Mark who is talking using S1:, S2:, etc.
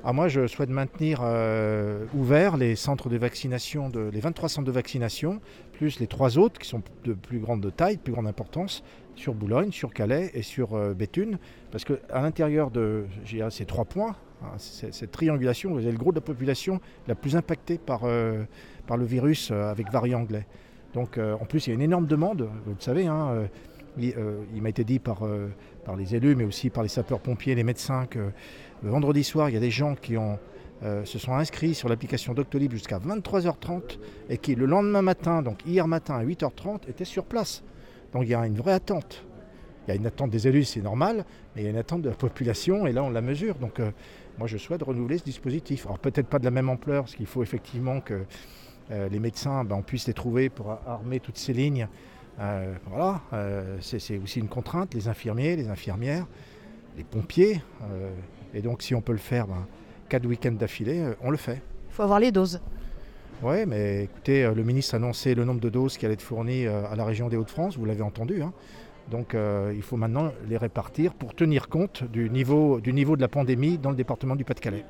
S1: Moi, je souhaite maintenir ouverts les centres de vaccination, les 23 centres de vaccination, plus les 3 autres qui sont de plus grande taille, de plus grande importance, sur Boulogne, sur Calais et sur Béthune. Parce qu'à l'intérieur de ces 3 points, cette triangulation, vous avez le gros de la population la plus impactée par le virus avec variant anglais. Donc en plus, il y a une énorme demande, vous le savez. Il m'a été dit par les élus, mais aussi par les sapeurs-pompiers, les médecins, que le vendredi soir, il y a des gens qui se sont inscrits sur l'application Doctolib jusqu'à 23h30 et qui, le lendemain matin, donc hier matin à 8h30, étaient sur place. Donc il y a une vraie attente. Il y a une attente des élus, c'est normal, mais il y a une attente de la population et là, on la mesure. Donc moi, je souhaite renouveler ce dispositif. Alors peut-être pas de la même ampleur, parce qu'il faut effectivement que les médecins, on puisse les trouver pour armer toutes ces lignes. C'est aussi une contrainte, les infirmiers, les infirmières, les pompiers. Et donc si on peut le faire 4 week-ends d'affilée, on le fait.
S2: Il faut avoir les doses.
S1: Oui, mais écoutez, le ministre a annoncé le nombre de doses qui allaient être fournies à la région des Hauts-de-France, vous l'avez entendu. Donc il faut maintenant les répartir pour tenir compte du niveau de la pandémie dans le département du Pas-de-Calais.